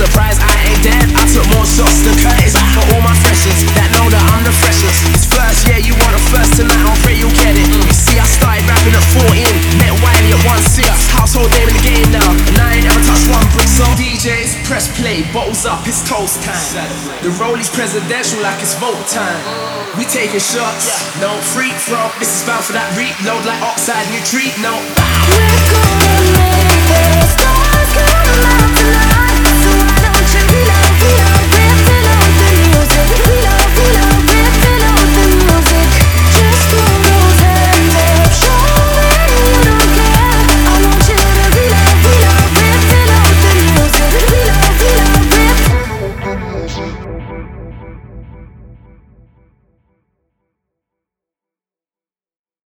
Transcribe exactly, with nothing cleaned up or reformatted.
surprised I ain't dead. I took more shots than Curtis. For all my freshers that know that I'm the freshest. It's first, yeah, you want a first tonight, I'll pray you'll get it. You see, I started rapping at fourteen, met Wiley at one six. Household name in the game now, and I ain't ever touched one brick. So D Js, press play, bottles up, it's toast time. The Rollies presidential like it's vote time. We taking shots, no free throw. This is bound for that reload like oxide, new treat, no. We're gonna make this.